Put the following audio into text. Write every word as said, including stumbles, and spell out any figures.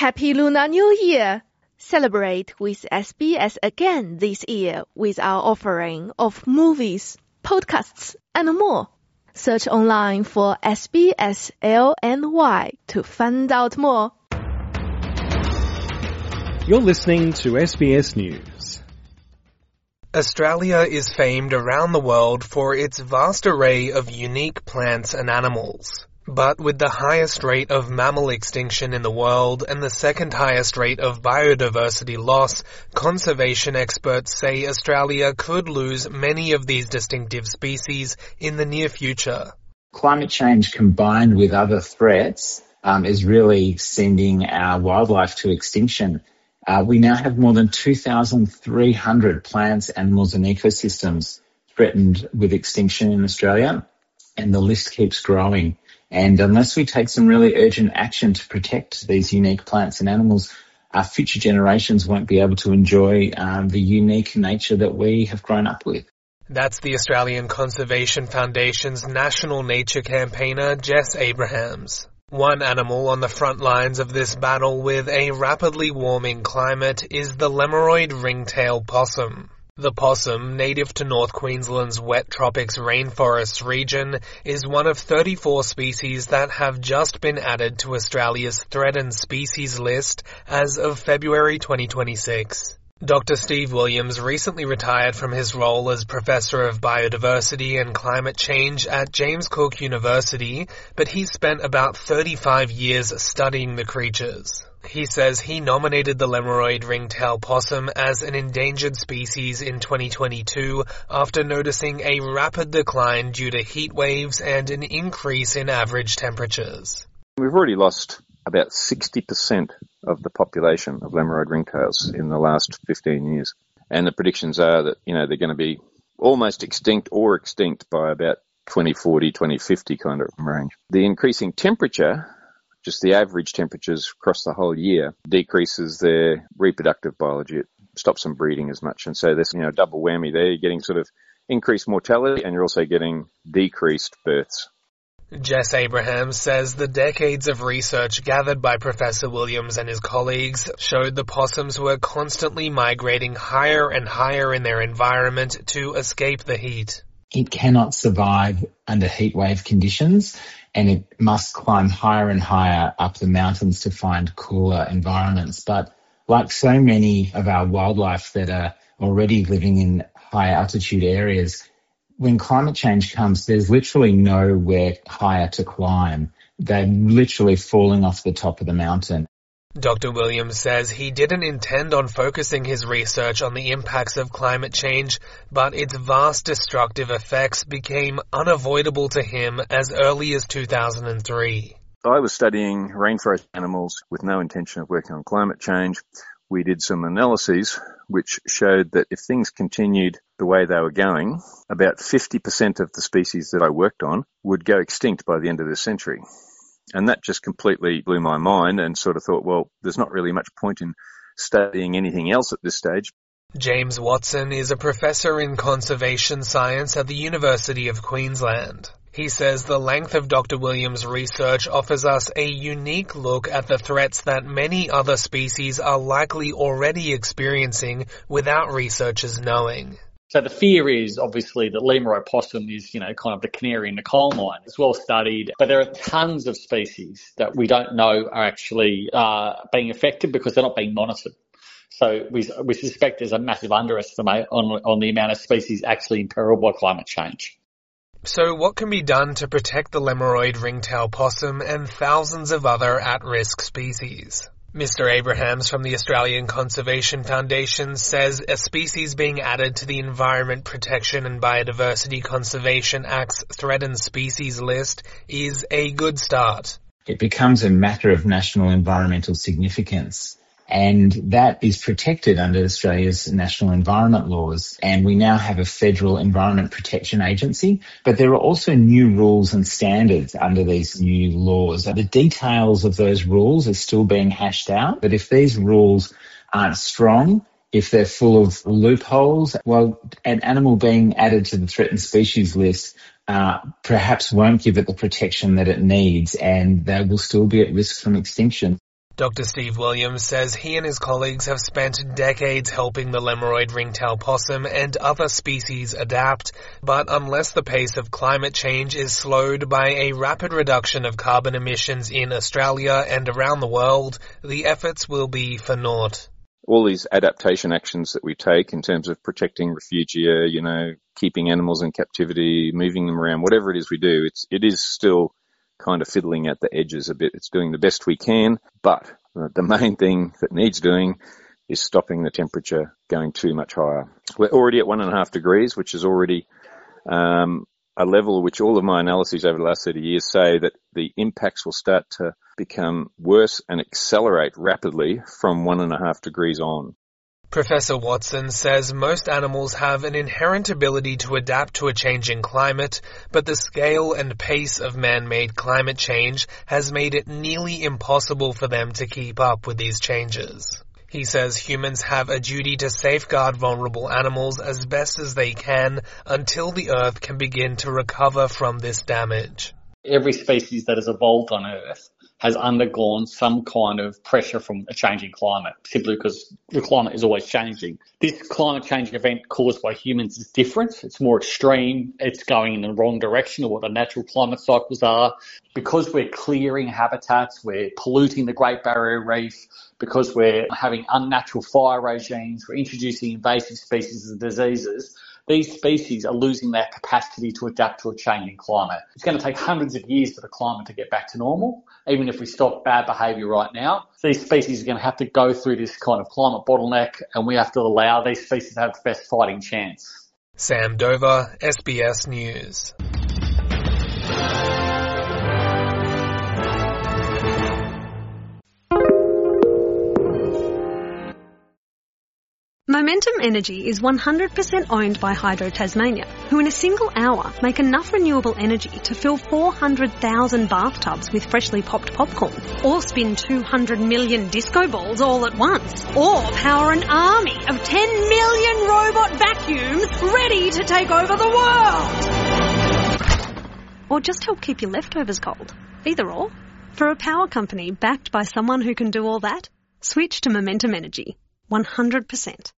Happy Lunar New Year! Celebrate with S B S again this year with our offering of movies, podcasts, and more. Search online for S B S L N Y to find out more. You're listening to S B S News. Australia is famed around the world for its vast array of unique plants and animals. But with the highest rate of mammal extinction in the world and the second highest rate of biodiversity loss, conservation experts say Australia could lose many of these distinctive species in the near future. Climate change combined with other threats um, is really sending our wildlife to extinction. Uh, we now have more than two thousand three hundred plants, animals and ecosystems threatened with extinction in Australia, and the list keeps growing. And unless we take some really urgent action to protect these unique plants and animals, our future generations won't be able to enjoy um, the unique nature that we have grown up with. That's the Australian Conservation Foundation's national nature campaigner, Jess Abrahams. One animal on the front lines of this battle with a rapidly warming climate is the Lemuroid ringtail possum. The possum, native to North Queensland's wet tropics rainforests region, is one of thirty-four species that have just been added to Australia's threatened species list as of February twenty twenty-six. Doctor Steve Williams recently retired from his role as Professor of Biodiversity and Climate Change at James Cook University, but he spent about thirty-five years studying the creatures. He says he nominated the Lemuroid ringtail possum as an endangered species in twenty twenty-two after noticing a rapid decline due to heat waves and an increase in average temperatures. We've already lost about sixty percent of the population of Lemuroid ringtails in the last fifteen years. And the predictions are that, you know, they're going to be almost extinct or extinct by about twenty forty, twenty fifty kind of range. The increasing temperature, just the average temperatures across the whole year, decreases their reproductive biology. It stops them breeding as much. And so there's, you know, a double whammy there. You're getting sort of increased mortality and you're also getting decreased births. Jess Abrahams says the decades of research gathered by Professor Williams and his colleagues showed the possums were constantly migrating higher and higher in their environment to escape the heat. It cannot survive under heat wave conditions, and it must climb higher and higher up the mountains to find cooler environments. But like so many of our wildlife that are already living in high altitude areas, when climate change comes, there's literally nowhere higher to climb. They're literally falling off the top of the mountain. Doctor Williams says he didn't intend on focusing his research on the impacts of climate change, but its vast destructive effects became unavoidable to him as early as two thousand three. I was studying rainforest animals with no intention of working on climate change. We did some analyses which showed that if things continued the way they were going, about fifty percent of the species that I worked on would go extinct by the end of this century. And that just completely blew my mind and sort of thought, well, there's not really much point in studying anything else at this stage. James Watson is a professor in conservation science at the University of Queensland. He says the length of Doctor Williams' research offers us a unique look at the threats that many other species are likely already experiencing without researchers knowing. So the fear is obviously that Lemuroid possum is, you know, kind of the canary in the coal mine. It's well studied, but there are tons of species that we don't know are actually uh, being affected because they're not being monitored. So we, we suspect there's a massive underestimate on, on the amount of species actually in peril by climate change. So what can be done to protect the Lemuroid ringtail possum and thousands of other at-risk species? Mister Abrahams from the Australian Conservation Foundation says a species being added to the Environment Protection and Biodiversity Conservation Act's threatened species list is a good start. It becomes a matter of national environmental significance, and that is protected under Australia's national environment laws. And we now have a federal Environment Protection Agency, but there are also new rules and standards under these new laws. The details of those rules are still being hashed out, but if these rules aren't strong, if they're full of loopholes, well, an animal being added to the threatened species list uh, perhaps won't give it the protection that it needs, and they will still be at risk from extinction. Doctor Steve Williams says he and his colleagues have spent decades helping the Lemuroid ringtail possum and other species adapt, but unless the pace of climate change is slowed by a rapid reduction of carbon emissions in Australia and around the world, the efforts will be for naught. All these adaptation actions that we take in terms of protecting refugia, you know, keeping animals in captivity, moving them around, whatever it is we do, it's, it is still kind of fiddling at the edges a bit. It's doing the best we can, but the main thing that needs doing is stopping the temperature going too much higher. We're already at one and a half degrees, which is already um, a level which all of my analyses over the last thirty years say that the impacts will start to become worse and accelerate rapidly from one and a half degrees on. Professor Watson says most animals have an inherent ability to adapt to a changing climate, but the scale and pace of man-made climate change has made it nearly impossible for them to keep up with these changes. He says humans have a duty to safeguard vulnerable animals as best as they can until the Earth can begin to recover from this damage. Every species that has evolved on Earth has undergone some kind of pressure from a changing climate, simply because the climate is always changing. This climate change event caused by humans is different. It's more extreme. It's going in the wrong direction of what the natural climate cycles are. Because we're clearing habitats, we're polluting the Great Barrier Reef, because we're having unnatural fire regimes, we're introducing invasive species and diseases, these species are losing their capacity to adapt to a changing climate. It's going to take hundreds of years for the climate to get back to normal, even if we stop bad behaviour right now. These species are going to have to go through this kind of climate bottleneck, and we have to allow these species to have the best fighting chance. Sam Dover, S B S News. Momentum Energy is one hundred percent owned by Hydro Tasmania, who in a single hour make enough renewable energy to fill four hundred thousand bathtubs with freshly popped popcorn, or spin two hundred million disco balls all at once, or power an army of ten million robot vacuums ready to take over the world. Or just help keep your leftovers cold. Either or. For a power company backed by someone who can do all that, switch to Momentum Energy. one hundred percent.